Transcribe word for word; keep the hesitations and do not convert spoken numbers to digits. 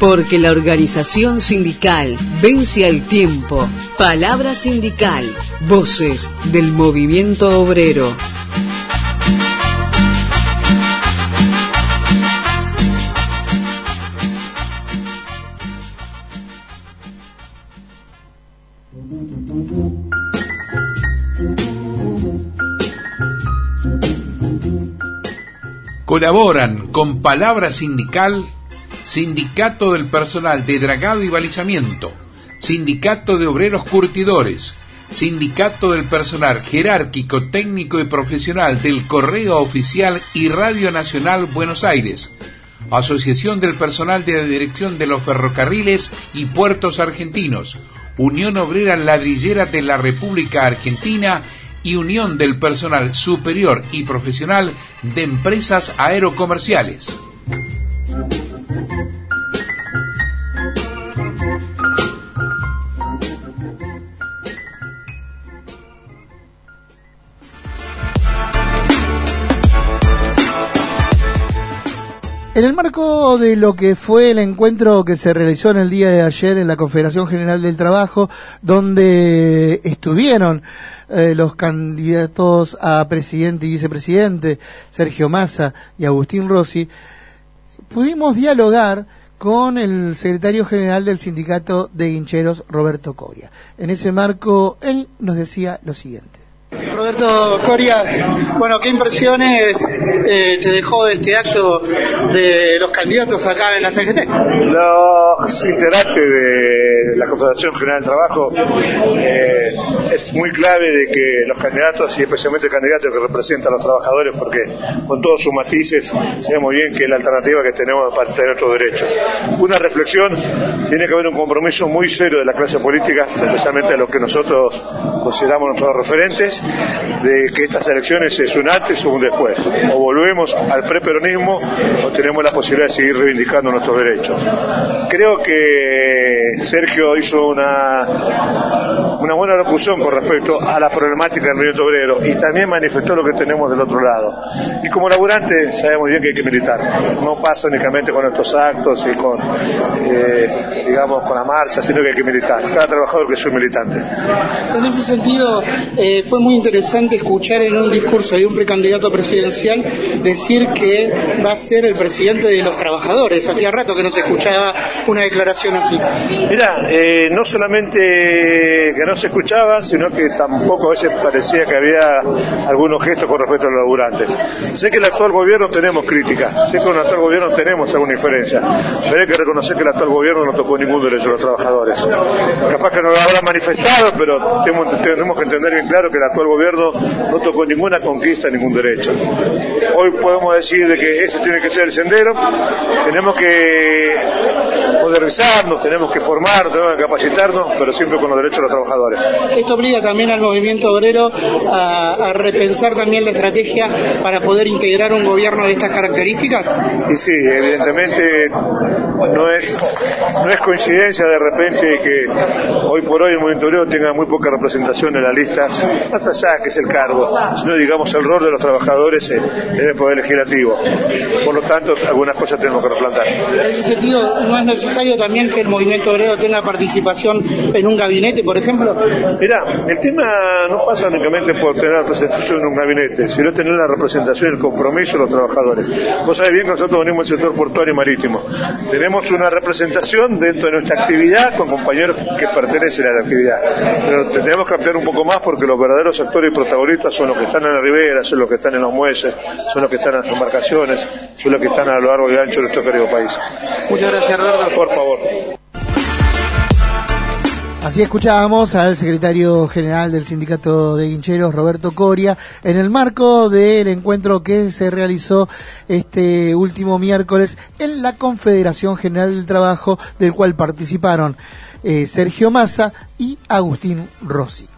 Porque la organización sindical vence al tiempo. Palabra sindical. Voces del movimiento obrero. Colaboran con Palabra Sindical, Sindicato del Personal de Dragado y Balizamiento, Sindicato de Obreros Curtidores, Sindicato del Personal Jerárquico, Técnico y Profesional del Correo Oficial y Radio Nacional Buenos Aires, Asociación del Personal de la Dirección de los Ferrocarriles y Puertos Argentinos, Unión Obrera Ladrillera de la República Argentina y Unión del Personal Superior y Profesional de Empresas Aerocomerciales. En el marco de lo que fue el encuentro que se realizó en el día de ayer en la Confederación General del Trabajo, donde estuvieron eh, los candidatos a presidente y vicepresidente, Sergio Massa y Agustín Rossi, pudimos dialogar con el secretario general del Sindicato de Guincheros, Roberto Coria. En ese marco, él nos decía lo siguiente. Roberto Coria, bueno, ¿qué impresiones eh, te dejó de este acto de los candidatos acá en la C G T? Los integrantes de la Confederación General del Trabajo, eh, es muy clave de que los candidatos, y especialmente el candidato que representa a los trabajadores, porque con todos sus matices sabemos bien que es la alternativa que tenemos para tener nuestros derechos. Una reflexión, tiene que haber un compromiso muy serio de la clase política, especialmente de los que nosotros consideramos nuestros referentes, de que estas elecciones es un antes o un después. O volvemos al preperonismo o tenemos la posibilidad de seguir reivindicando nuestros derechos. Creo que Sergio hizo una, una buena locución con respecto a la problemática del movimiento obrero y también manifestó lo que tenemos del otro lado. Y como laburante sabemos bien que hay que militar. No pasa únicamente con estos actos y con, eh, digamos, con la marcha, sino que hay que militar. Cada trabajador que soy militante. En ese sentido, eh, fue muy interesante escuchar en un discurso de un precandidato presidencial decir que va a ser el presidente de los trabajadores. Hacía rato que no se escuchaba una declaración así. Mirá, eh, no solamente que no se escuchaba, sino que tampoco a veces parecía que había algunos gestos con respecto a los laburantes. Sé que el actual gobierno tenemos crítica, sé que con el actual gobierno tenemos alguna diferencia, pero hay que reconocer que el actual gobierno no tocó ningún derecho a los trabajadores. Capaz que no lo habrá manifestado, pero tenemos, tenemos que entender bien claro que el actual gobierno no tocó ninguna conquista, ningún derecho. Hoy podemos decir de que ese tiene que ser el sendero, tenemos que modernizarnos, tenemos que formarnos, tenemos que capacitarnos, pero siempre con los derechos de los trabajadores. Esto obliga también al movimiento obrero a, a repensar también la estrategia para poder integrar un gobierno de estas características. Y sí, evidentemente no es, no es coincidencia de repente que hoy por hoy el movimiento obrero tenga muy poca representación en las listas, más allá que es el cargo, sino digamos el rol de los trabajadores en, en el Poder Legislativo. Por lo tanto, algunas cosas tenemos que replantar. En ese sentido, ¿no es necesario también que el movimiento obrero tenga participación en un gabinete, por ejemplo? Mirá, el tema no pasa únicamente por tener representación en un gabinete, sino tener la representación y el compromiso de los trabajadores. Vos sabés bien que nosotros venimos del sector portuario y marítimo. Tenemos una representación dentro de nuestra actividad con compañeros que pertenecen a la actividad. Pero tenemos que ampliar un poco más porque los verdaderos actores y protagonistas son los que están en la ribera, son los que están en los muelles, son los que están en las embarcaciones, son los que están a lo largo y ancho de nuestro querido país. Muchas gracias, Roberto. Por favor. Así escuchábamos al secretario general del Sindicato de Guincheros, Roberto Coria, en el marco del encuentro que se realizó este último miércoles en la Confederación General del Trabajo, del cual participaron eh, Sergio Massa y Agustín Rossi.